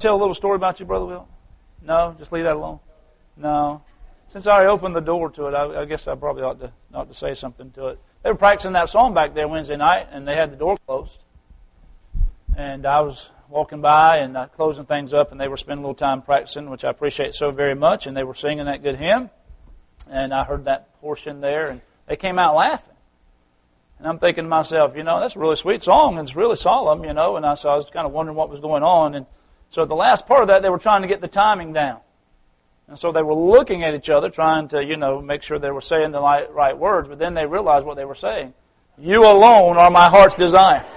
tell a little story about you, Brother Will? No? Just leave that alone? No. Since I already opened the door to it, I guess I probably ought to say something to it. They were practicing that song back there Wednesday night, and they had the door closed. And I was walking by and closing things up, and they were spending a little time practicing, which I appreciate so very much, and they were singing that good hymn. And I heard that portion there, and they came out laughing. And I'm thinking to myself, that's a really sweet song, and it's really solemn, and so I was kind of wondering what was going on. And so the last part of that, they were trying to get the timing down. And so they were looking at each other, trying to, make sure they were saying the right words, but then they realized what they were saying. You alone are my heart's desire.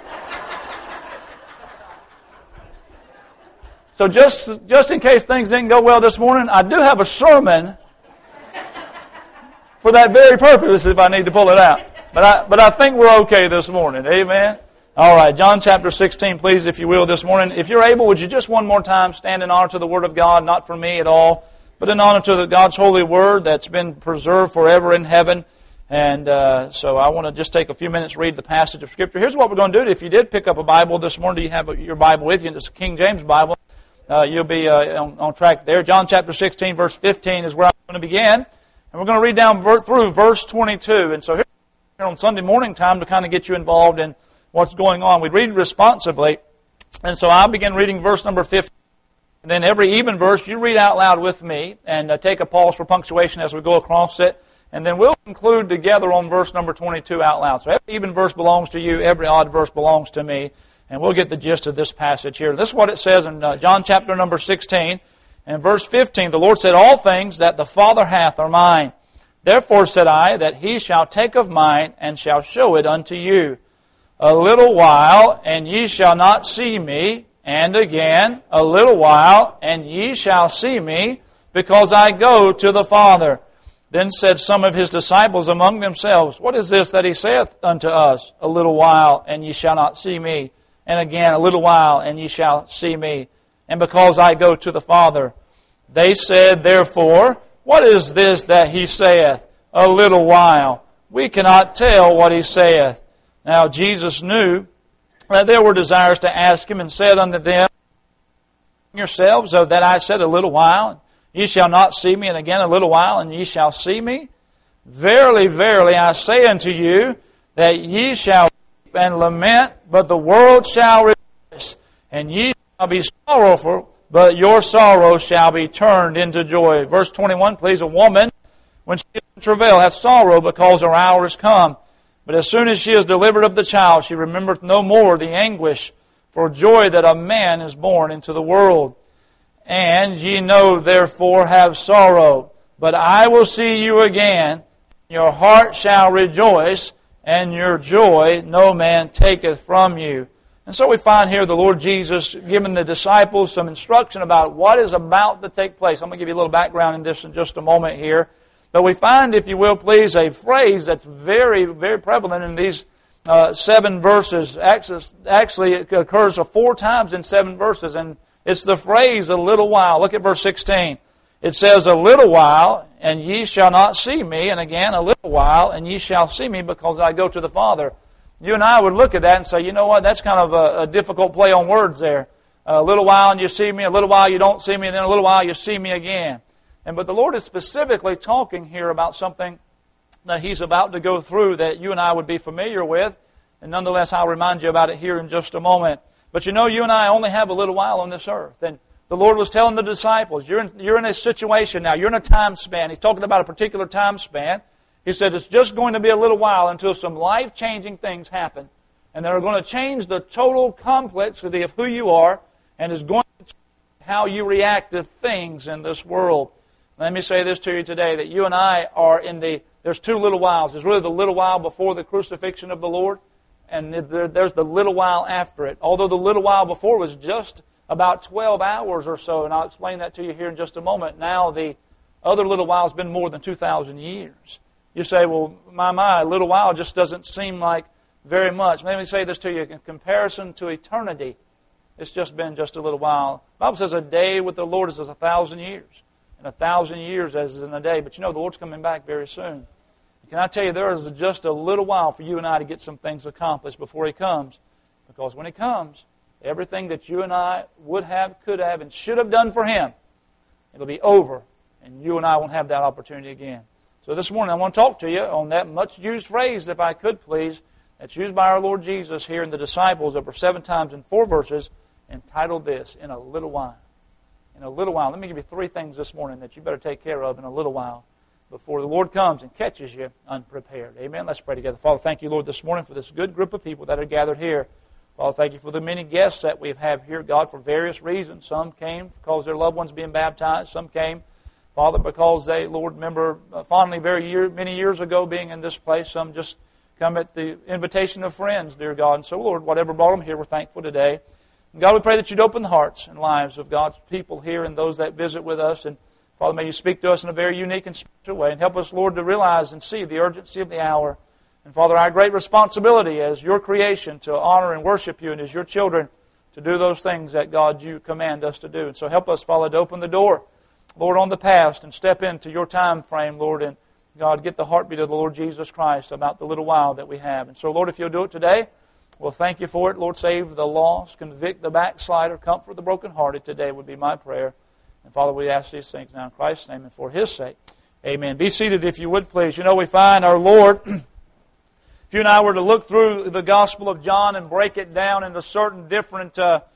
So just in case things didn't go well this morning, I do have a sermon for that very purpose if I need to pull it out. But I think we're okay this morning. Amen? All right, John chapter 16, please, if you will, this morning. If you're able, would you just one more time stand in honor to the Word of God, not for me at all, but in honor to God's holy Word that's been preserved forever in heaven. And so I want to just take a few minutes to read the passage of Scripture. Here's what we're going to do. If you did pick up a Bible this morning, do you have your Bible with you? It's a King James Bible. You'll be on track there. John chapter 16, verse 15 is where I'm going to begin. And we're going to read down through verse 22. And so here on Sunday morning time to kind of get you involved in what's going on. We read responsively. And so I'll begin reading verse number 15. And then every even verse, you read out loud with me and take a pause for punctuation as we go across it. And then we'll conclude together on verse number 22 out loud. So every even verse belongs to you, every odd verse belongs to me. And we'll get the gist of this passage here. This is what it says in John chapter number 16. And verse 15, the Lord said, all things that the Father hath are mine. Therefore said I, that he shall take of mine, and shall show it unto you. A little while, and ye shall not see me. And again, a little while, and ye shall see me, because I go to the Father. Then said some of his disciples among themselves, what is this that he saith unto us? A little while, and ye shall not see me. And again, a little while, and ye shall see me. And because I go to the Father. They said, therefore, what is this that he saith? A little while. We cannot tell what he saith. Now Jesus knew that there were desires to ask him, and said unto them, yourselves, so that I said a little while, ye shall not see me, and again a little while, and ye shall see me? Verily, verily, I say unto you, that ye shall weep and lament, but the world shall rejoice. And ye shall be sorrowful, but your sorrow shall be turned into joy. Verse 21, please. A woman, when she is in travail, hath sorrow, because her hour is come. But as soon as she is delivered of the child, she remembereth no more the anguish for joy that a man is born into the world. And ye know, therefore, have sorrow. But I will see you again. Your heart shall rejoice, and your joy no man taketh from you. And so we find here the Lord Jesus giving the disciples some instruction about what is about to take place. I'm going to give you a little background in this in just a moment here. But we find, if you will, please, a phrase that's very, very prevalent in these 7 verses. Actually, it occurs 4 times in 7 verses, and it's the phrase, a little while. Look at verse 16. It says, a little while, and ye shall not see me, and again, a little while, and ye shall see me, because I go to the Father. You and I would look at that and say, you know what, that's kind of a difficult play on words there. A little while and you see me, a little while you don't see me, and then a little while you see me again. But the Lord is specifically talking here about something that He's about to go through that you and I would be familiar with. And nonetheless, I'll remind you about it here in just a moment. But you know, you and I only have a little while on this earth. And the Lord was telling the disciples, you're in a situation now, you're in a time span. He's talking about a particular time span. He said it's just going to be a little while until some life-changing things happen. And they're going to change the total complexity of who you are, and is going to change how you react to things in this world. Let me say this to you today, that you and I are there's 2 little whiles. There's really the little while before the crucifixion of the Lord, and there's the little while after it. Although the little while before was just about 12 hours or so, and I'll explain that to you here in just a moment. Now the other little while has been more than 2,000 years. You say, well, my, a little while just doesn't seem like very much. Let me say this to you. In comparison to eternity, it's just been just a little while. The Bible says a day with the Lord is as 1,000 years. And 1,000 years as is in a day. But you know, the Lord's coming back very soon. Can I tell you, there is just a little while for you and I to get some things accomplished before He comes. Because when He comes, everything that you and I would have, could have, and should have done for Him, it'll be over, and you and I won't have that opportunity again. So this morning I want to talk to you on that much-used phrase, if I could please, that's used by our Lord Jesus here in the disciples over 7 times in 4 verses, entitled this, In a Little While. In a little while. Let me give you 3 things this morning that you better take care of in a little while before the Lord comes and catches you unprepared. Amen? Let's pray together. Father, thank you, Lord, this morning for this good group of people that are gathered here. Father, thank you for the many guests that we have here, God, for various reasons. Some came because their loved ones being baptized. Some came, Father, because they, Lord, remember fondly many years ago being in this place. Some just come at the invitation of friends, dear God. And so, Lord, whatever brought them here, we're thankful today. And God, we pray that you'd open the hearts and lives of God's people here and those that visit with us. And Father, may you speak to us in a very unique and special way. And help us, Lord, to realize and see the urgency of the hour. And Father, our great responsibility as your creation to honor and worship you, and as your children to do those things that, God, you command us to do. And so help us, Father, to open the door, Lord, on the past and step into your time frame, Lord, and God, get the heartbeat of the Lord Jesus Christ about the little while that we have. And so, Lord, if you'll do it today, we'll thank you for it. Lord, save the lost, convict the backslider, comfort the brokenhearted today would be my prayer. And Father, we ask these things now in Christ's name and for His sake. Amen. Be seated if you would, please. You know, we find our Lord, if you and I were to look through the Gospel of John and break it down into certain different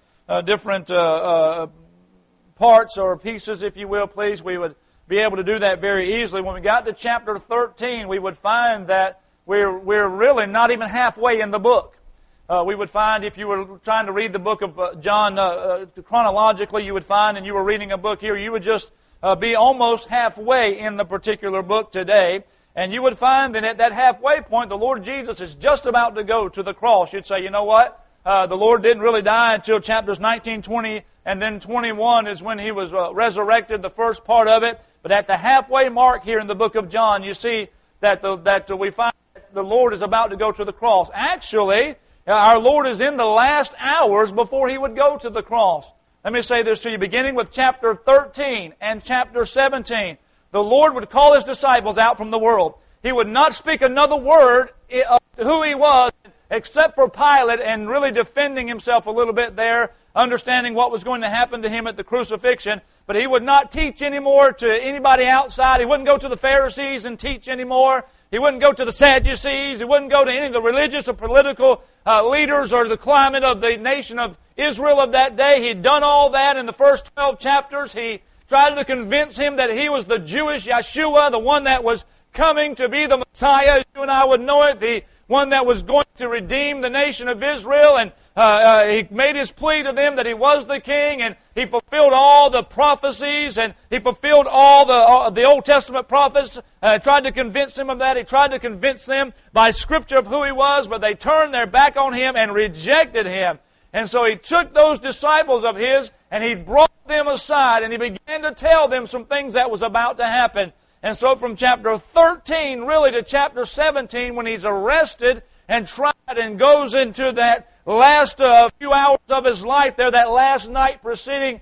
parts or pieces, if you will, please, we would be able to do that very easily. When we got to chapter 13, we would find that we're really not even halfway in the book. We would find, if you were trying to read the book of John chronologically, you would find, and you were reading a book here, you would just be almost halfway in the particular book today. And you would find that at that halfway point, the Lord Jesus is just about to go to the cross. You'd say, you know what? The Lord didn't really die until chapters 19, 20, and then 21 is when He was resurrected, the first part of it. But at the halfway mark here in the book of John, you see that we find that the Lord is about to go to the cross. Actually, our Lord is in the last hours before He would go to the cross. Let me say this to you, beginning with chapter 13 and chapter 17. The Lord would call His disciples out from the world. He would not speak another word of who He was except for Pilate and really defending Himself a little bit there, understanding what was going to happen to Him at the crucifixion. But He would not teach anymore to anybody outside. He wouldn't go to the Pharisees and teach anymore. He wouldn't go to the Sadducees. He wouldn't go to any of the religious or political leaders or the climate of the nation of Israel of that day. He'd done all that in the first 12 chapters. He tried to convince him that He was the Jewish Yeshua, the one that was coming to be the Messiah. You and I would know it, the one that was going to redeem the nation of Israel. And He made His plea to them that He was the King, and He fulfilled all the prophecies, and He fulfilled all the Old Testament prophets. Tried to convince them of that. He tried to convince them by Scripture of who He was, but they turned their back on Him and rejected Him. And so He took those disciples of His, and He brought them aside, and He began to tell them some things that was about to happen. And so from chapter 13 really to chapter 17, when He's arrested and tried and goes into that last few hours of His life there, that last night preceding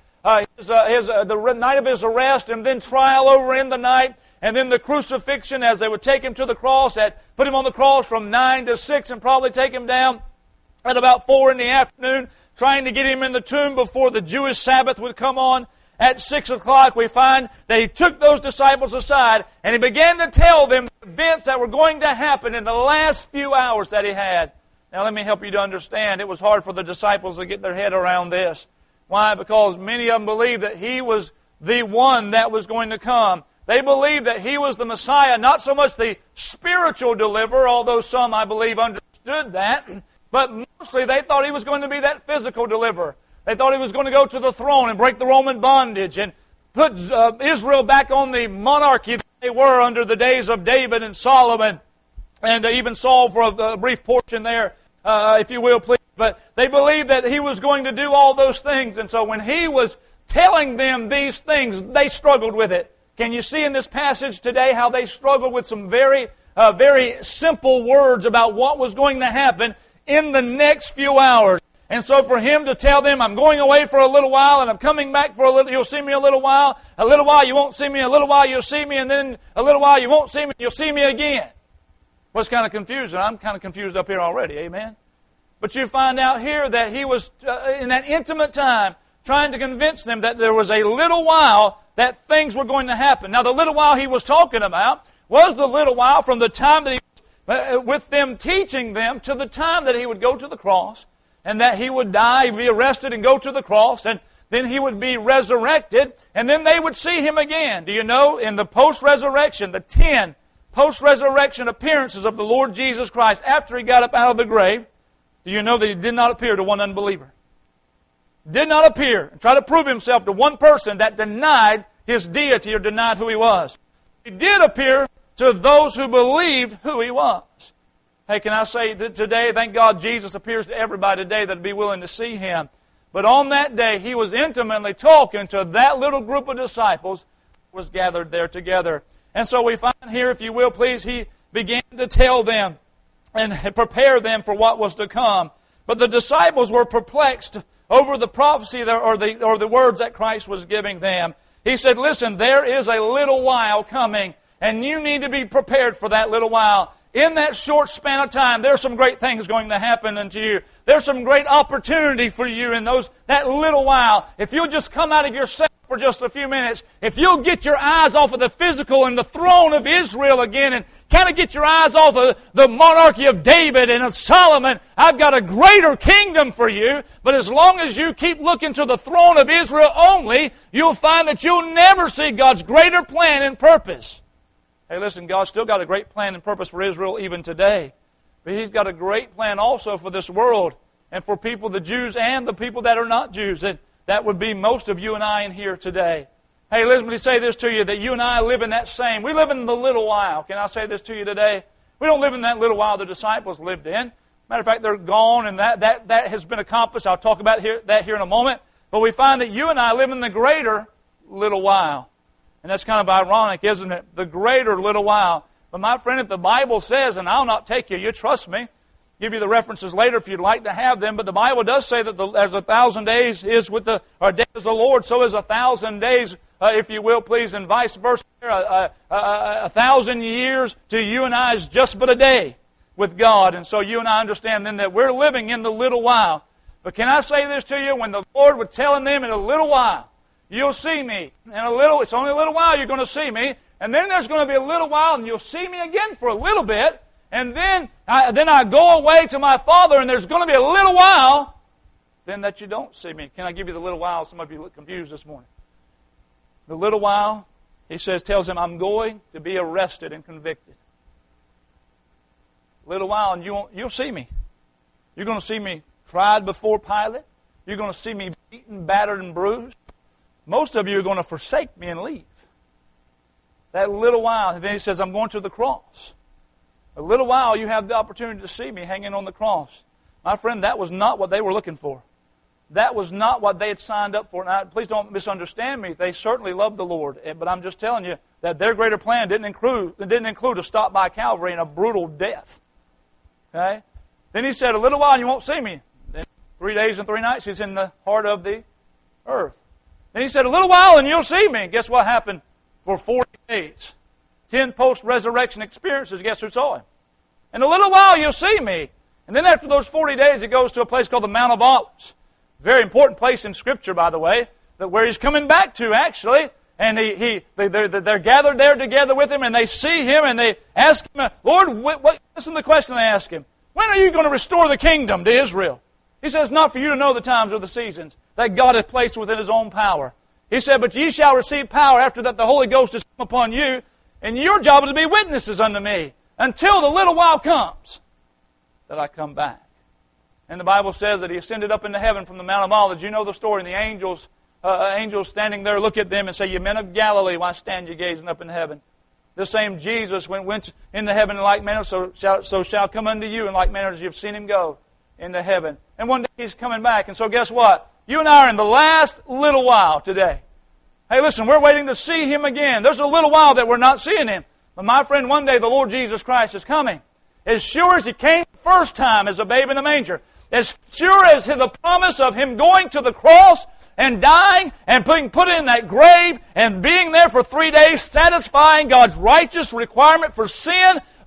the night of His arrest, and then trial over in the night, and then the crucifixion as they would take Him to the cross, put Him on the cross from 9 to 6 and probably take Him down at about 4 in the afternoon, trying to get Him in the tomb before the Jewish Sabbath would come on. At 6 o'clock, we find that He took those disciples aside and He began to tell them the events that were going to happen in the last few hours that He had. Now, let me help you to understand. It was hard for the disciples to get their head around this. Why? Because many of them believed that He was the one that was going to come. They believed that He was the Messiah, not so much the spiritual deliverer, although some, I believe, understood that, but mostly they thought He was going to be that physical deliverer. They thought He was going to go to the throne and break the Roman bondage and put Israel back on the monarchy that they were under the days of David and Solomon, and even Saul for a brief portion there, if you will, please. But they believed that He was going to do all those things. And so when He was telling them these things, they struggled with it. Can you see in this passage today how they struggled with some very simple words about what was going to happen in the next few hours? And so for Him to tell them, I'm going away for a little while, and I'm coming back for a little, you'll see me a little while you won't see me, a little while you'll see me, and then a little while you won't see me, you'll see me again. What's kind of confusing? I'm kind of confused up here already, amen? But you find out here that he was, in that intimate time, trying to convince them that there was a little while that things were going to happen. Now, the little while he was talking about was the little while from the time that he was with them teaching them to the time that he would go to the cross, and that he would die, be arrested, and go to the cross, and then he would be resurrected, and then they would see him again. Do you know, in the post-resurrection, the 10 post-resurrection appearances of the Lord Jesus Christ after he got up out of the grave, do you know that he did not appear to one unbeliever? Did not appear and try to prove himself to one person that denied his deity or denied who he was. He did appear to those who believed who he was. Hey, can I say that today, thank God Jesus appears to everybody today that would be willing to see him. But on that day, he was intimately talking to that little group of disciples who was gathered there together. And so we find here, if you will, please, he began to tell them and prepare them for what was to come. But the disciples were perplexed over the prophecy or the words that Christ was giving them. He said, listen, there is a little while coming, and you need to be prepared for that little while. In that short span of time, there's some great things going to happen unto you. There's some great opportunity for you in that little while. If you'll just come out of yourself for just a few minutes, if you'll get your eyes off of the physical and the throne of Israel again and kind of get your eyes off of the monarchy of David and of Solomon, I've got a greater kingdom for you. But as long as you keep looking to the throne of Israel only, you'll find that you'll never see God's greater plan and purpose. Hey, listen, God's still got a great plan and purpose for Israel even today. But He's got a great plan also for this world and for people, the Jews and the people that are not Jews. And that would be most of you and I in here today. Hey, let me say this to you, that you and I live in that same. We live in the little while. Can I say this to you today? We don't live in that little while the disciples lived in. Matter of fact, they're gone, and that has been accomplished. I'll talk about that here in a moment. But we find that you and I live in the greater little while. And that's kind of ironic, isn't it? The greater little while. But my friend, if the Bible says, and I'll not take you trust me, give you the references later if you'd like to have them, but the Bible does say that as 1,000 days is with the Lord, so is 1,000 days, if you will, please, and vice versa. 1,000 years to you and I is just but a day with God. And so you and I understand then that we're living in the little while. But can I say this to you? When the Lord was telling them in a little while, you'll see me. It's only a little while you're going to see me. And then there's going to be a little while and you'll see me again for a little bit. And then I go away to my Father and there's going to be a little while then that you don't see me. Can I give you the little while? Some of you look confused this morning. The little while, He tells him, I'm going to be arrested and convicted. A little while and you'll see me. You're going to see me tried before Pilate. You're going to see me beaten, battered, and bruised. Most of you are going to forsake me and leave. That little while, and then He says, I'm going to the cross. A little while, you have the opportunity to see me hanging on the cross. My friend, that was not what they were looking for. That was not what they had signed up for. Now, please don't misunderstand me. They certainly loved the Lord. But I'm just telling you that their greater plan didn't include a stop by Calvary and a brutal death. Okay? Then He said, a little while and you won't see me. Then 3 days and 3 nights, He's in the heart of the earth. Then He said, a little while and you'll see me. Guess what happened for 40 days? 10 post-resurrection experiences. Guess who saw Him? In a little while you'll see me. And then after those 40 days, He goes to a place called the Mount of Olives. Very important place in Scripture, by the way, where He's coming back to, actually. And they're gathered there together with Him, and they see Him, and they ask Him, Lord, listen to the question they ask Him. When are you going to restore the kingdom to Israel? He says, not for you to know the times or the seasons that God has placed within His own power. He said, but ye shall receive power after that the Holy Ghost is come upon you, and your job is to be witnesses unto me until the little while comes that I come back. And the Bible says that He ascended up into heaven from the Mount of Olives. You know the story. And the angels standing there look at them and say, you men of Galilee, why stand you gazing up in heaven? The same Jesus went into heaven in like manner, so shall come unto you in like manner as you've seen Him go into heaven. And one day He's coming back. And so guess what? You and I are in the last little while today. Hey, listen, we're waiting to see Him again. There's a little while that we're not seeing Him. But my friend, one day the Lord Jesus Christ is coming. As sure as He came the first time as a babe in a manger, as sure as the promise of Him going to the cross and dying and being put in that grave and being there for 3 days, satisfying God's righteous requirement for sin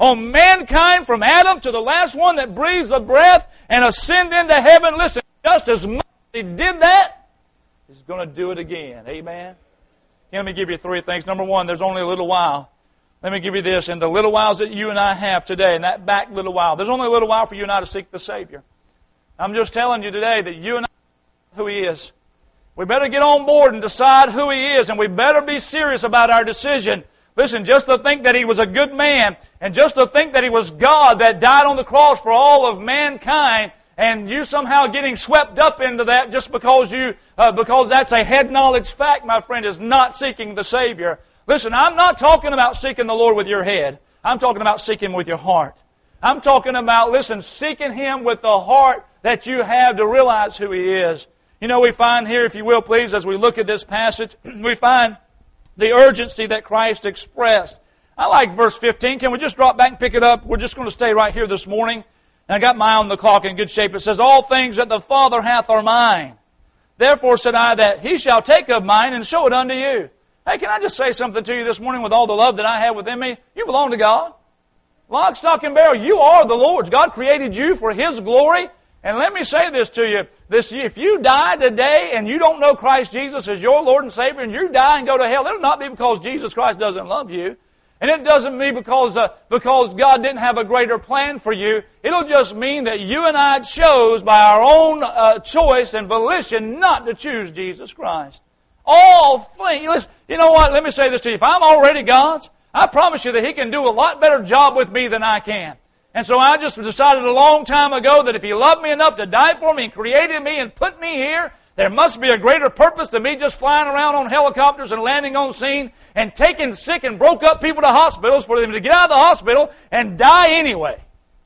on mankind from Adam to the last one that breathes a breath and ascend into heaven. Listen, just as much as He did that, He's going to do it again. Amen? Let me give you three things. Number one, there's only a little while. Let me give you this. In the little whiles that you and I have today, in that back little while, there's only a little while for you and I to seek the Savior. I'm just telling you today that you and I know who He is. We better get on board and decide who He is, and we better be serious about our decision. Listen, just to think that He was a good man, and just to think that He was God that died on the cross for all of mankind, and you somehow getting swept up into that just because that's a head knowledge fact, my friend, is not seeking the Savior. Listen, I'm not talking about seeking the Lord with your head. I'm talking about seeking Him with your heart. I'm talking about, listen, seeking Him with the heart that you have to realize who He is. You know, we find here, if you will, please, as we look at this passage, we find the urgency that Christ expressed. I like verse 15. Can we just drop back and pick it up? We're just going to stay right here this morning. And I got my eye on the clock in good shape. It says, all things that the Father hath are mine. Therefore said I that He shall take of mine and show it unto you. Hey, can I just say something to you this morning with all the love that I have within me? You belong to God. Lock, stock, and barrel. You are the Lord's. God created you for His glory. And let me say this to you. If you die today and you don't know Christ Jesus as your Lord and Savior, and you die and go to hell, it'll not be because Jesus Christ doesn't love you. And it doesn't mean because God didn't have a greater plan for you. It'll just mean that you and I chose by our own choice and volition not to choose Jesus Christ. All things. Listen, you know what? Let me say this to you. If I'm already God's, I promise you that He can do a lot better job with me than I can. And so I just decided a long time ago that if He loved me enough to die for me and created me and put me here, there must be a greater purpose than me just flying around on helicopters and landing on scene and taking sick and broke up people to hospitals for them to get out of the hospital and die anyway.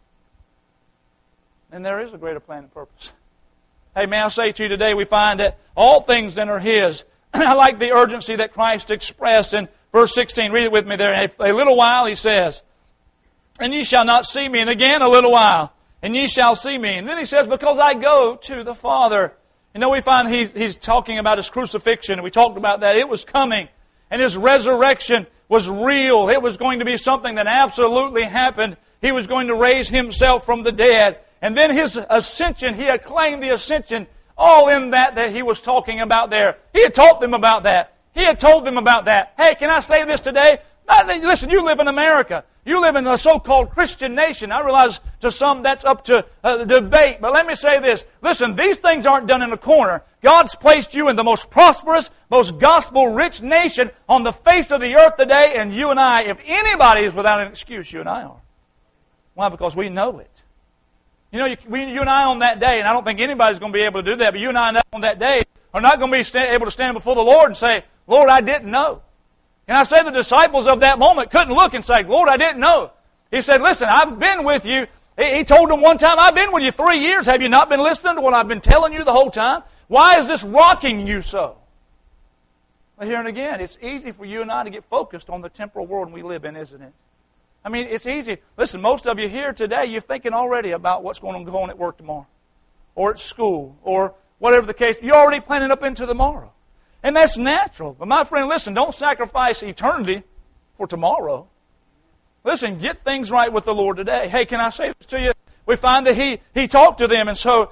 And there is a greater plan and purpose. Hey, may I say to you today, we find that all things then are His. I like the urgency that Christ expressed in verse 16. Read it with me there. A little while, He says, and ye shall not see me. And again, a little while, and ye shall see me. And then He says, because I go to the Father. You know, we find He's talking about His crucifixion. We talked about that. It was coming. And His resurrection was real. It was going to be something that absolutely happened. He was going to raise Himself from the dead. And then His ascension, He acclaimed the ascension, all in that He was talking about there. He had taught them about that. He had told them about that. Hey, can I say this today? Listen, you live in America. You live in a so-called Christian nation. I realize to some that's up to debate. But let me say this. Listen, these things aren't done in a corner. God's placed you in the most prosperous, most gospel-rich nation on the face of the earth today. And you and I, if anybody is without an excuse, you and I are. Why? Because we know it. You know, you and I on that day, and I don't think anybody's going to be able to do that, but you and I on that day are not going to be able to stand before the Lord and say, Lord, I didn't know. And I say the disciples of that moment couldn't look and say, Lord, I didn't know. He said, listen, I've been with you. He told them one time, I've been with you 3 years. Have you not been listening to what I've been telling you the whole time? Why is this rocking you so? Well, here and again, it's easy for you and I to get focused on the temporal world we live in, isn't it? I mean, it's easy. Listen, most of you here today, you're thinking already about what's going to go on at work tomorrow, or at school, or whatever the case. You're already planning up into tomorrow. And that's natural. But my friend, listen, don't sacrifice eternity for tomorrow. Listen, get things right with the Lord today. Hey, can I say this to you? We find that He talked to them, and so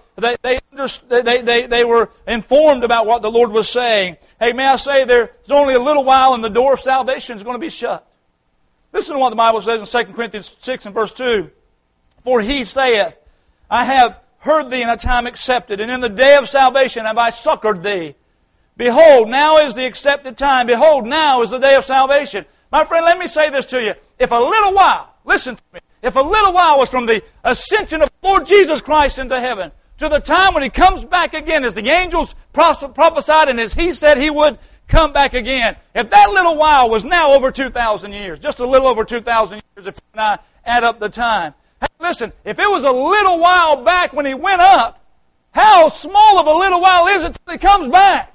they were informed about what the Lord was saying. Hey, may I say there's only a little while and the door of salvation is going to be shut. Listen to what the Bible says in 2 Corinthians 6 and verse 2. For He saith, I have heard thee in a time accepted, and in the day of salvation have I succored thee. Behold, now is the accepted time. Behold, now is the day of salvation. My friend, let me say this to you. If a little while, listen to me, if a little while was from the ascension of the Lord Jesus Christ into heaven to the time when He comes back again, as the angels prophesied and as He said He would come back again, if that little while was now over 2,000 years, just a little over 2,000 years if you and I add up the time. Hey, listen, if it was a little while back when He went up, how small of a little while is it till He comes back?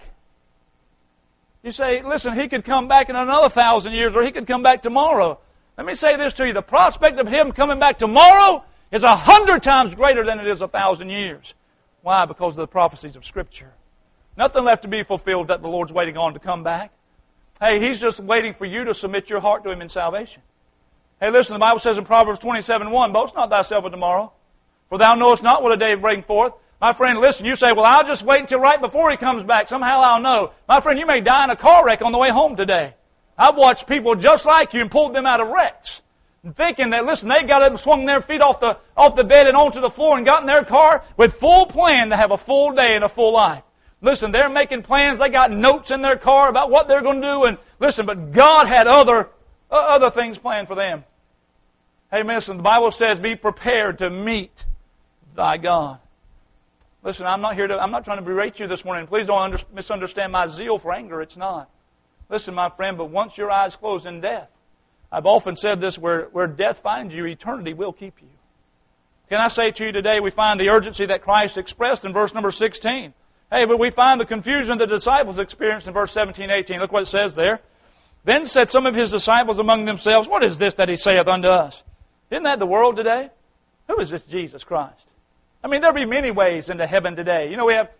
You say, listen, He could come back in another 1,000 years, or He could come back tomorrow. Let me say this to you. The prospect of Him coming back tomorrow is 100 times greater than it is 1,000 years. Why? Because of the prophecies of Scripture. Nothing left to be fulfilled that the Lord's waiting on to come back. Hey, He's just waiting for you to submit your heart to Him in salvation. Hey, listen, the Bible says in Proverbs 27:1, boast not thyself of tomorrow, for thou knowest not what a day bring forth. My friend, listen, you say, well, I'll just wait until right before he comes back. Somehow I'll know. My friend, you may die in a car wreck on the way home today. I've watched people just like you and pulled them out of wrecks. Thinking that, listen, they got up and swung their feet off the bed and onto the floor and got in their car with full plan to have a full day and a full life. Listen, they're making plans. They got notes in their car about what they're going to do. And listen, but God had other things planned for them. Hey, listen, the Bible says, be prepared to meet thy God. Listen, I'm not trying to berate you this morning. Please don't misunderstand my zeal for anger. It's not. Listen, my friend, but once your eyes close in death, I've often said this, where death finds you, eternity will keep you. Can I say to you today, we find the urgency that Christ expressed in verse number 16. Hey, but we find the confusion the disciples experienced in verse 17, 18. Look what it says there. Then said some of his disciples among themselves, what is this that he saith unto us? Isn't that the world today? Who is this Jesus Christ? I mean, there be many ways into heaven today. You know, we have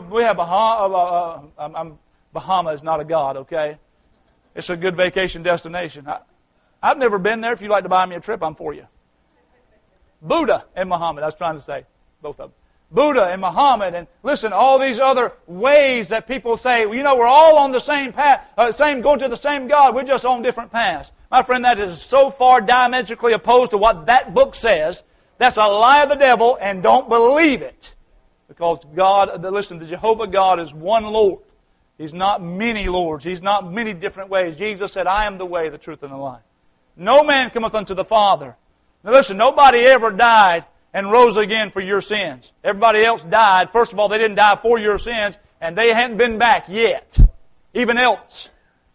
Bahama is not a god, okay? It's a good vacation destination. I've never been there. If you'd like to buy me a trip, I'm for you. Buddha and Muhammad, I was trying to say, both of them. Buddha and Muhammad, and listen, all these other ways that people say, well, you know, we're all on the same path, going to the same God, we're just on different paths. My friend, that is so far diametrically opposed to what that book says. That's a lie of the devil, and don't believe it. Because God, listen, the Jehovah God is one Lord. He's not many lords. He's not many different ways. Jesus said, I am the way, the truth, and the life. No man cometh unto the Father. Now listen, nobody ever died and rose again for your sins. Everybody else died. First of all, they didn't die for your sins, and they hadn't been back yet. Even else.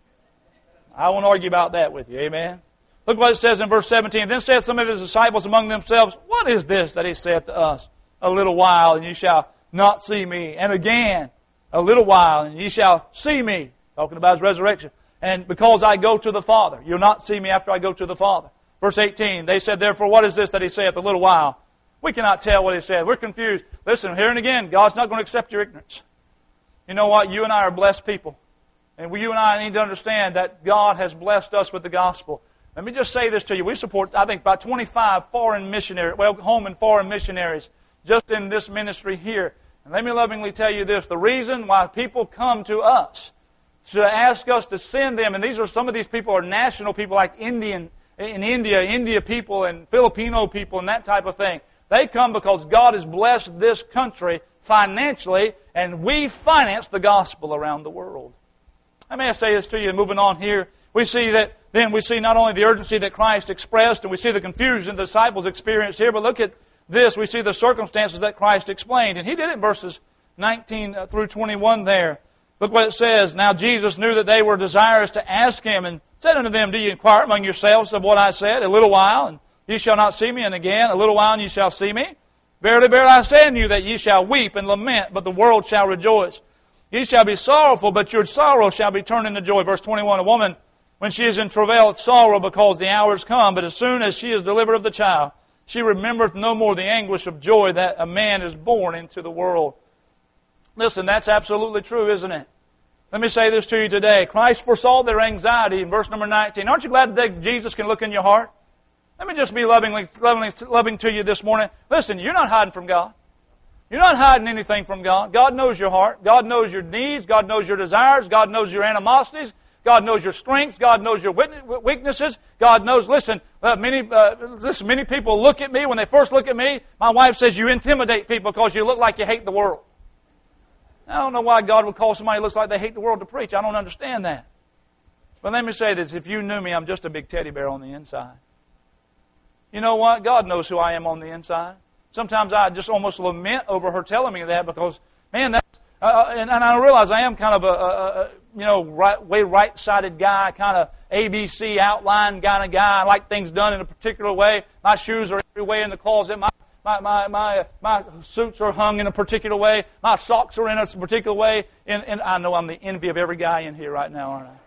I won't argue about that with you. Amen? Look what it says in verse 17. Then saith some of his disciples among themselves, what is this that he saith to us? A little while, and ye shall not see me. And again, a little while, and ye shall see me. Talking about his resurrection. And because I go to the Father. You'll not see me after I go to the Father. Verse 18. They said, therefore, what is this that he saith a little while? We cannot tell what he said. We're confused. Listen, here and again, God's not going to accept your ignorance. You know what? You and I are blessed people. And you and I need to understand that God has blessed us with the gospel. Let me just say this to you. We support, I think, about 25 foreign missionaries, home and foreign missionaries, just in this ministry here. And let me lovingly tell you this. The reason why people come to us to ask us to send them, and some of these people are national people like India people and Filipino people and that type of thing. They come because God has blessed this country financially, and we finance the gospel around the world. I may say this to you, moving on here. We see not only the urgency that Christ expressed, and we see the confusion the disciples experienced here, but look at this. We see the circumstances that Christ explained. And he did it in verses 19 through 21 there. Look what it says. Now Jesus knew that they were desirous to ask him, and said unto them, do ye inquire among yourselves of what I said? A little while, and ye shall not see me, and again, a little while, and ye shall see me. Verily, verily, I say unto you that ye shall weep and lament, but the world shall rejoice. Ye shall be sorrowful, but your sorrow shall be turned into joy. Verse 21, a woman, when she is in travail, sorrow because the hour is come, but as soon as she is delivered of the child, she remembereth no more the anguish of joy that a man is born into the world. Listen, that's absolutely true, isn't it? Let me say this to you today. Christ foresaw their anxiety in verse number 19. Aren't you glad that Jesus can look in your heart? Let me just be loving to you this morning. Listen, you're not hiding from God. You're not hiding anything from God. God knows your heart. God knows your needs. God knows your desires. God knows your animosities. God knows your strengths. God knows your weaknesses. God knows, listen, many people look at me. When they first look at me, my wife says you intimidate people because you look like you hate the world. I don't know why God would call somebody who looks like they hate the world to preach. I don't understand that. But let me say this. If you knew me, I'm just a big teddy bear on the inside. You know what? God knows who I am on the inside. Sometimes I just almost lament over her telling me that because, man, and I realize I am kind of a right-sided guy, kind of ABC outline kind of guy. I like things done in a particular way. My shoes are every way in the closet. My suits are hung in a particular way. My socks are in a particular way. And I know I'm the envy of every guy in here right now, aren't I?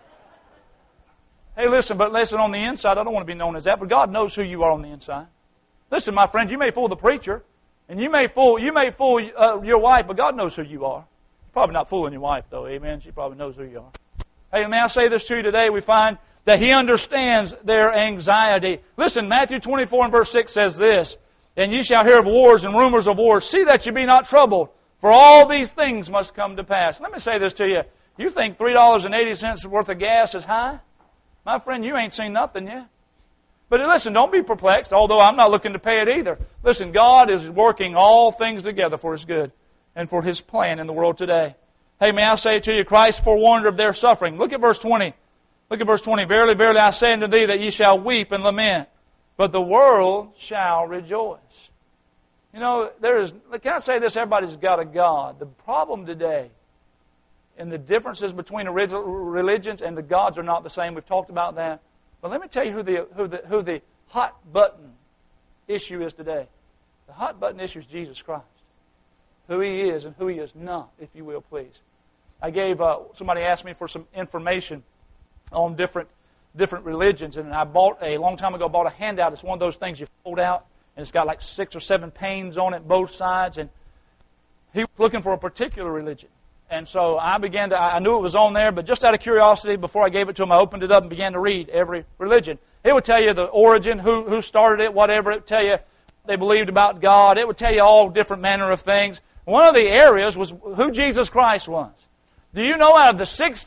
Hey, listen, on the inside, I don't want to be known as that, but God knows who you are on the inside. Listen, my friend, you may fool the preacher, and you may fool your wife, but God knows who you are. You're probably not fooling your wife, though, amen? She probably knows who you are. Hey, may I say this to you today? We find that He understands their anxiety. Listen, Matthew 24 and verse 6 says this, "And ye shall hear of wars and rumors of wars. See that you be not troubled, for all these things must come to pass." Let me say this to you. You think $3.80 worth of gas is high? My friend, you ain't seen nothing yet. But listen, don't be perplexed, although I'm not looking to pay it either. Listen, God is working all things together for His good and for His plan in the world today. Hey, may I say to you, Christ forewarned of their suffering. Look at verse 20. Look at verse 20. "Verily, verily, I say unto thee that ye shall weep and lament, but the world shall rejoice." You know, can I say this? Everybody's got a God. The problem today, and the differences between religions and the gods are not the same. We've talked about that. But let me tell you who the hot button issue is today. The hot button issue is Jesus Christ. Who He is and who He is not, if you will, please. I gave, somebody asked me for some information on different religions, and I a long time ago, bought a handout. It's one of those things you fold out, and it's got like 6 or 7 panes on it, both sides, and he was looking for a particular religion. And so I knew it was on there, but just out of curiosity, before I gave it to him, I opened it up and began to read every religion. It would tell you the origin, who started it, whatever. It would tell you what they believed about God. It would tell you all different manner of things. One of the areas was who Jesus Christ was. Do you know out of the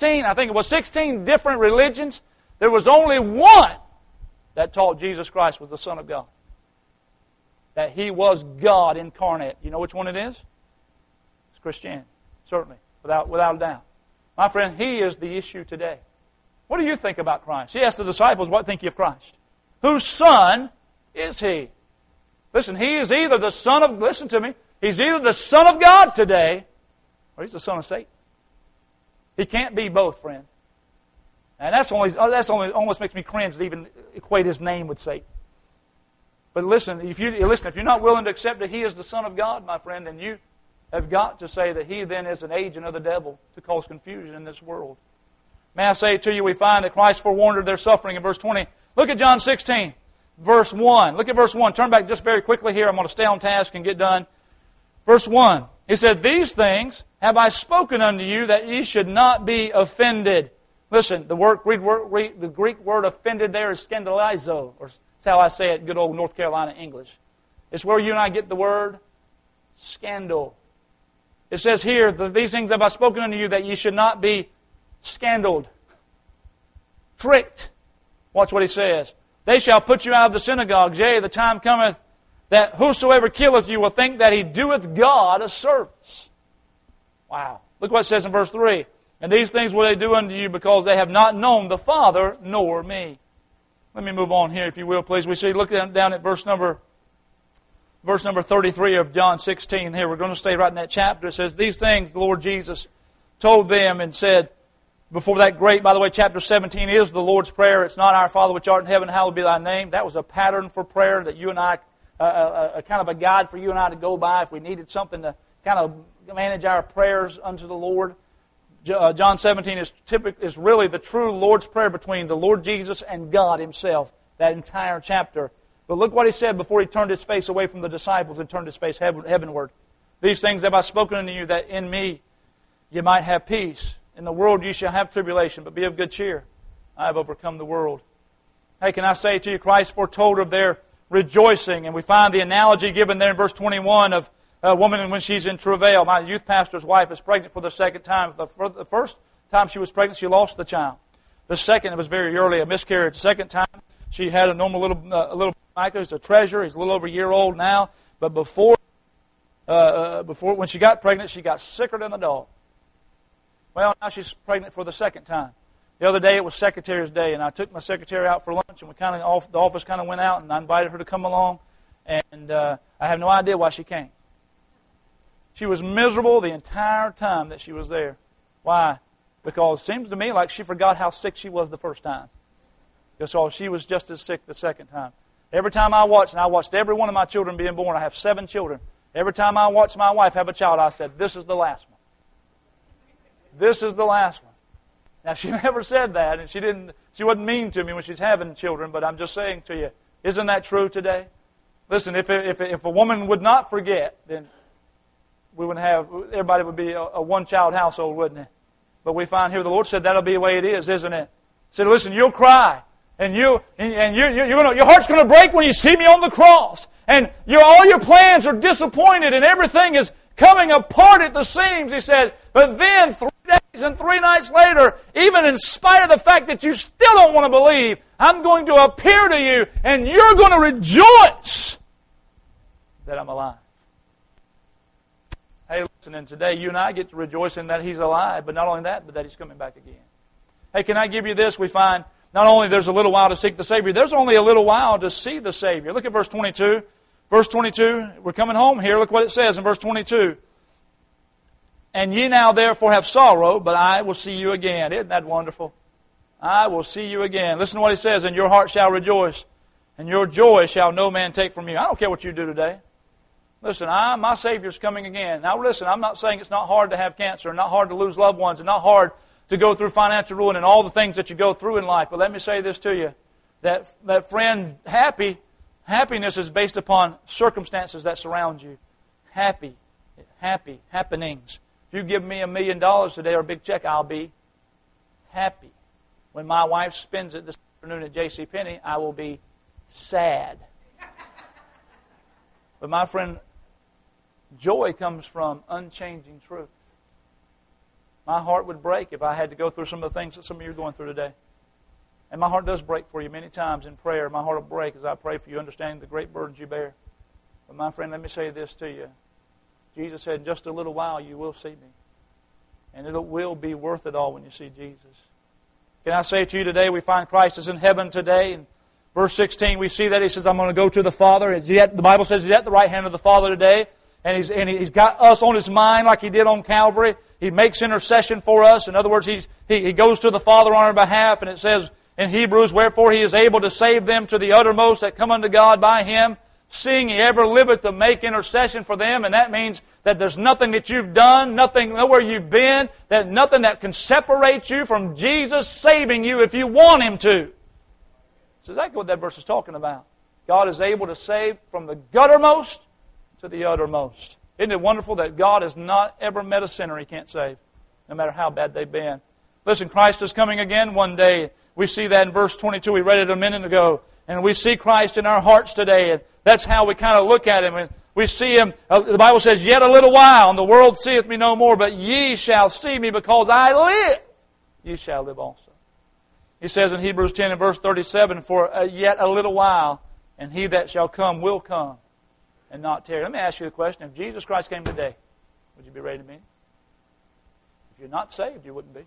16 different religions, there was only one that taught Jesus Christ was the Son of God. That He was God incarnate. You know which one it is? It's Christianity, certainly, without a doubt. My friend, He is the issue today. What do you think about Christ? He asked the disciples, "What think you of Christ? Whose Son is He?" Listen, He is either the Son of, listen to me, He's either the Son of God today, or He's the Son of Satan. He can't be both, friend. And that's almost makes me cringe to even equate His name with Satan. But listen, if you're not willing to accept that He is the Son of God, my friend, then you have got to say that He then is an agent of the devil to cause confusion in this world. May I say to you, we find that Christ forewarned of their suffering in verse 20. Look at John 16, verse 1. Look at verse 1. Turn back just very quickly here. I'm going to stay on task and get done. Verse 1. He said, "These things have I spoken unto you, that ye should not be offended." Listen, the Greek word offended there is scandalizo, or that's how I say it in good old North Carolina English. It's where you and I get the word scandal. It says here, "These things have I spoken unto you, that ye should not be scandaled," tricked. Watch what he says. "They shall put you out of the synagogues. Yea, the time cometh that whosoever killeth you will think that he doeth God a service." Wow. Look what it says in verse 3. "And these things will they do unto you, because they have not known the Father nor me." Let me move on here, if you will, please. We see, look down at verse number 33 of John 16 here. We're going to stay right in that chapter. It says, "These things the Lord Jesus told them and said," before that great, by the way, chapter 17 is the Lord's Prayer. It's not "Our Father which art in heaven, hallowed be thy name." That was a pattern for prayer that you and I, kind of a guide for you and I to go by if we needed something to kind of manage our prayers unto the Lord. John 17 is really the true Lord's Prayer between the Lord Jesus and God Himself, that entire chapter. But look what He said before He turned His face away from the disciples and turned His face heavenward. "These things have I spoken unto you, that in me ye might have peace. In the world ye shall have tribulation, but be of good cheer. I have overcome the world." Hey, can I say to you, Christ foretold of their rejoicing. And we find the analogy given there in verse 21 of a woman when she's in travail. My youth pastor's wife is pregnant for the second time. The first time she was pregnant, she lost the child. The second, it was very early, a miscarriage. The second time, she had a normal little Micah. He's a treasure. He's a little over a year old now. But before when she got pregnant, she got sicker than a dog. Well, now she's pregnant for the second time. The other day it was Secretary's Day, and I took my secretary out for lunch, and the office kind of went out, and I invited her to come along, and I have no idea why she came. She was miserable the entire time that she was there. Why? Because it seems to me like she forgot how sick she was the first time. So she was just as sick the second time. Every time I watched, and I watched every one of my children being born, I have 7 children. Every time I watched my wife have a child, I said, "This is the last one. This is the last one." Now, she never said that, and she wasn't mean to me when she's having children, but I'm just saying to you, isn't that true today? Listen, if a woman would not forget, then everybody would be a one-child household, wouldn't it? But we find here the Lord said that'll be the way it is, isn't it? said, listen, you'll cry. And your heart's going to break when you see me on the cross. And all your plans are disappointed and everything is coming apart at the seams. He said, but then 3 days and 3 nights later, even in spite of the fact that you still don't want to believe, I'm going to appear to you and you're going to rejoice that I'm alive. Hey, listen, and today you and I get to rejoice in that He's alive, but not only that, but that He's coming back again. Hey, can I give you this? We find not only there's a little while to seek the Savior, there's only a little while to see the Savior. Look at verse 22. Verse 22, we're coming home here. Look what it says in verse 22. And ye now therefore have sorrow, but I will see you again. Isn't that wonderful? I will see you again. Listen to what He says, and your heart shall rejoice, and your joy shall no man take from you. I don't care what you do today. Listen, my Savior's coming again. Now listen, I'm not saying it's not hard to have cancer, and not hard to lose loved ones, and not hard to go through financial ruin and all the things that you go through in life. But let me say this to you, that friend, happiness is based upon circumstances that surround you. Happenings. If you give me $1 million today or a big check, I'll be happy. When my wife spends it this afternoon at JCPenney, I will be sad. But my friend, joy comes from unchanging truth. My heart would break if I had to go through some of the things that some of you are going through today. And my heart does break for you many times in prayer. My heart will break as I pray for you, understanding the great burdens you bear. But my friend, let me say this to you. Jesus said, in just a little while you will see me. And it will be worth it all when you see Jesus. Can I say to you today, we find Christ is in heaven today. In verse 16, we see that He says, I'm going to go to the Father. The Bible says He's at the right hand of the Father today. And He's got us on His mind like He did on Calvary. He makes intercession for us. In other words, He goes to the Father on our behalf. And it says in Hebrews, wherefore He is able to save them to the uttermost that come unto God by Him, seeing He ever liveth to make intercession for them. And that means that there's nothing that you've done, nowhere you've been, that nothing that can separate you from Jesus saving you if you want Him to. That's exactly what that verse is talking about. God is able to save from the guttermost to the uttermost. Isn't it wonderful that God has not ever met a sinner He can't save, no matter how bad they've been? Listen, Christ is coming again one day. We see that in verse 22. We read it a minute ago. And we see Christ in our hearts today. And that's how we kind of look at Him. And we see Him, the Bible says, yet a little while, and the world seeth me no more, but ye shall see me because I live. Ye shall live also. He says in Hebrews 10 and verse 37, for yet a little while, and He that shall come will come, and not tarry. Let me ask you a question. If Jesus Christ came today, would you be ready to meet Him? If you're not saved, you wouldn't be.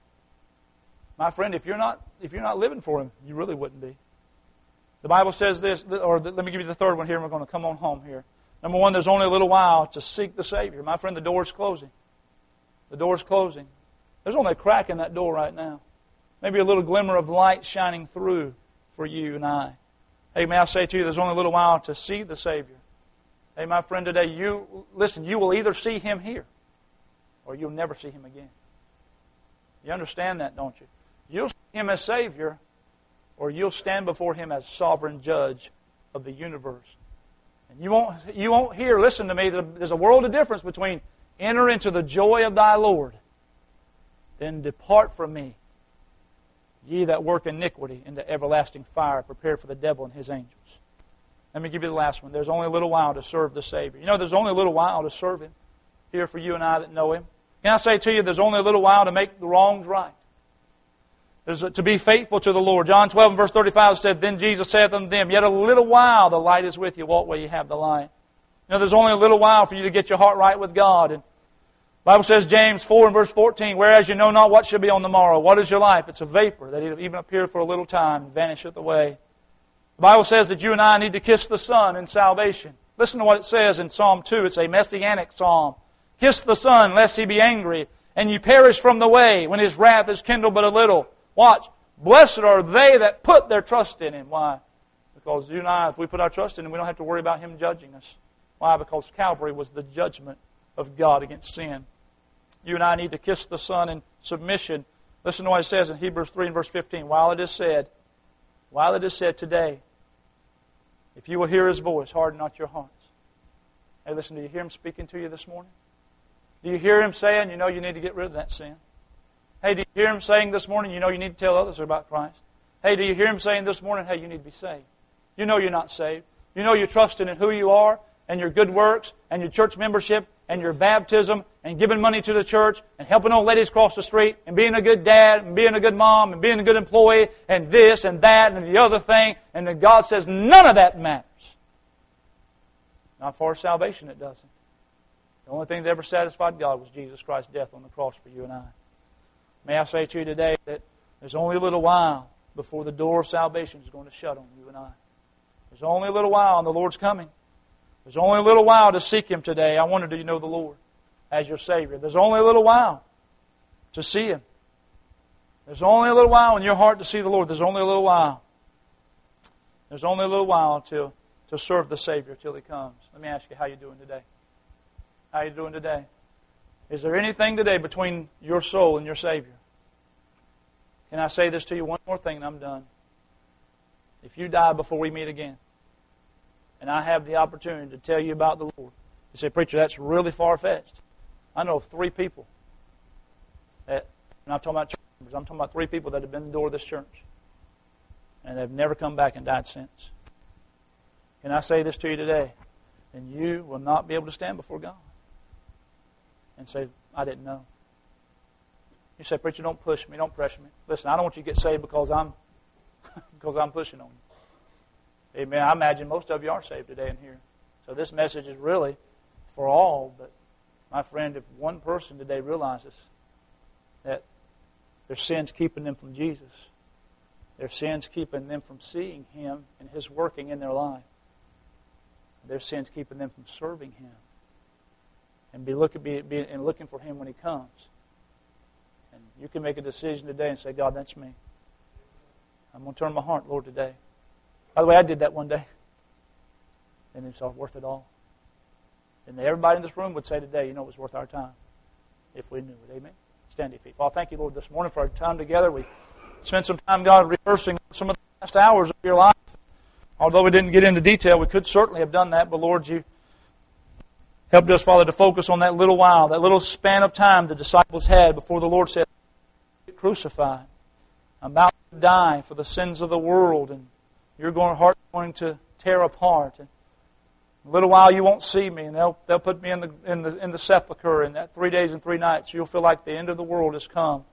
My friend, if you're not living for Him, you really wouldn't be. The Bible says this, or let me give you the third one here, and we're going to come on home here. Number one, there's only a little while to seek the Savior. My friend, the door's closing. The door's closing. There's only a crack in that door right now. Maybe a little glimmer of light shining through for you and I. Hey, may I say to you, there's only a little while to see the Savior. Hey, my friend, today, you will either see Him here, or you'll never see Him again. You understand that, don't you? You'll see Him as Savior, or you'll stand before Him as sovereign judge of the universe. And you won't hear, listen to me, there's a world of difference between enter into the joy of thy Lord, then depart from me, ye that work iniquity, into everlasting fire, prepared for the devil and his angels. Let me give you the last one. There's only a little while to serve the Savior. You know, there's only a little while to serve Him here for you and I that know Him. Can I say to you, there's only a little while to make the wrongs right. There's to be faithful to the Lord. John 12 and verse 35 said, then Jesus saith unto them, yet a little while the light is with you. Walk where you have the light. You know, there's only a little while for you to get your heart right with God. And the Bible says, James 4 and verse 14, whereas you know not what shall be on the morrow. What is your life? It's a vapor that even appeareth for a little time and vanisheth away. The Bible says that you and I need to kiss the Son in salvation. Listen to what it says in Psalm 2. It's a messianic psalm. Kiss the Son, lest He be angry, and you perish from the way, when His wrath is kindled but a little. Watch. Blessed are they that put their trust in Him. Why? Because you and I, if we put our trust in Him, we don't have to worry about Him judging us. Why? Because Calvary was the judgment of God against sin. You and I need to kiss the Son in submission. Listen to what it says in Hebrews 3 and verse 15. While it is said today, if you will hear His voice, harden not your hearts. Hey, listen, do you hear Him speaking to you this morning? Do you hear Him saying, you know, you need to get rid of that sin? Hey, do you hear Him saying this morning, you know you need to tell others about Christ? Hey, do you hear Him saying this morning, hey, you need to be saved? You know you're not saved. You know you're trusting in who you are and your good works and your church membership and your baptism and giving money to the church and helping old ladies cross the street and being a good dad and being a good mom and being a good employee and this and that and the other thing. And then God says none of that matters. Not for salvation it doesn't. The only thing that ever satisfied God was Jesus Christ's death on the cross for you and I. May I say to you today that there's only a little while before the door of salvation is going to shut on you and I. There's only a little while and the Lord's coming. There's only a little while to seek Him today. I wonder, do you know the Lord as your Savior? There's only a little while to see Him. There's only a little while in your heart to see the Lord. There's only a little while. There's only a little while to serve the Savior till He comes. Let me ask you, how you doing today? How you doing today? Is there anything today between your soul and your Savior? Can I say this to you? One more thing and I'm done. If you die before we meet again, and I have the opportunity to tell you about the Lord, you say, preacher, that's really far-fetched. I know of 3 people that, I'm not talking about church members, I'm talking about 3 people that have been in the door of this church, and they've never come back and died since. Can I say this to you today? Then you will not be able to stand before God and say, I didn't know. You say, preacher, don't push me, don't pressure me. Listen, I don't want you to get saved because I'm pushing on you. Amen. I imagine most of you are saved today in here. So this message is really for all. But my friend, if one person today realizes that their sin's keeping them from Jesus, their sin's keeping them from seeing Him and His working in their life, their sin's keeping them from serving Him and looking for Him when He comes. And you can make a decision today and say, God, that's me. I'm going to turn my heart, Lord, today. By the way, I did that one day. And it's all worth it all. And everybody in this room would say today, you know, it was worth our time if we knew it. Amen? Stand to your feet. Father, thank you, Lord, this morning for our time together. We spent some time, God, rehearsing some of the last hours of your life. Although we didn't get into detail, we could certainly have done that. But, Lord, you helped us, Father, to focus on that little while, that little span of time the disciples had before the Lord said, crucified. I'm about to die for the sins of the world, and your heart going to tear apart. And in a little while you won't see me, and they'll put me in the sepulcher, and that 3 days and 3 nights you'll feel like the end of the world has come.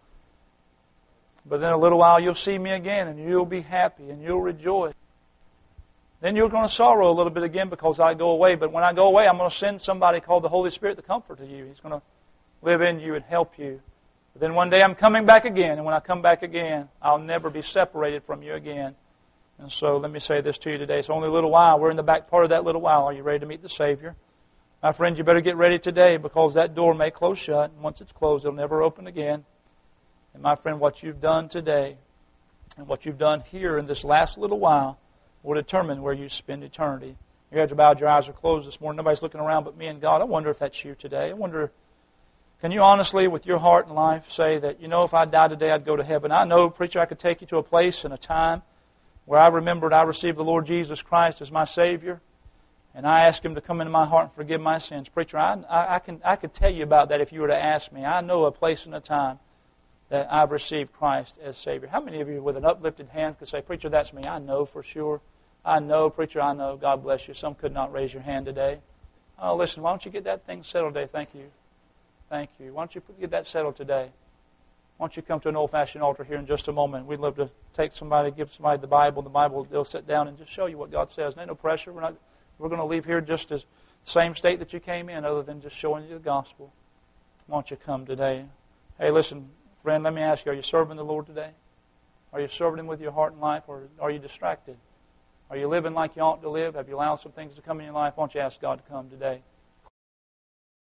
But then a little while you'll see me again, and you'll be happy, and you'll rejoice. Then you're going to sorrow a little bit again because I go away. But when I go away, I'm going to send somebody called the Holy Spirit to comfort you. He's going to live in you and help you. But then one day I'm coming back again, and when I come back again, I'll never be separated from you again. And so let me say this to you today. It's only a little while. We're in the back part of that little while. Are you ready to meet the Savior? My friend, you better get ready today because that door may close shut. And once it's closed, it'll never open again. And my friend, what you've done today and what you've done here in this last little while will determine where you spend eternity. Your heads are bowed, your eyes are closed this morning. Nobody's looking around but me and God. I wonder if that's you today. I wonder, can you honestly, with your heart and life, say that, you know, if I died today, I'd go to heaven? I know, preacher, I could take you to a place and a time where I remembered I received the Lord Jesus Christ as my Savior, and I asked Him to come into my heart and forgive my sins. Preacher, I could tell you about that if you were to ask me. I know a place and a time that I've received Christ as Savior. How many of you with an uplifted hand could say, preacher, that's me? I know for sure. I know, preacher, I know. God bless you. Some could not raise your hand today. Oh, listen, why don't you get that thing settled today? Thank you. Thank you. Why don't you get that settled today? Why don't you come to an old-fashioned altar here in just a moment? We'd love to give somebody the Bible. The Bible, they'll sit down and just show you what God says. There's no pressure. We're going to leave here just as the same state that you came in, other than just showing you the gospel. Why don't you come today? Hey, listen, friend, let me ask you, are you serving the Lord today? Are you serving Him with your heart and life, or are you distracted? Are you living like you ought to live? Have you allowed some things to come in your life? Why don't you ask God to come today?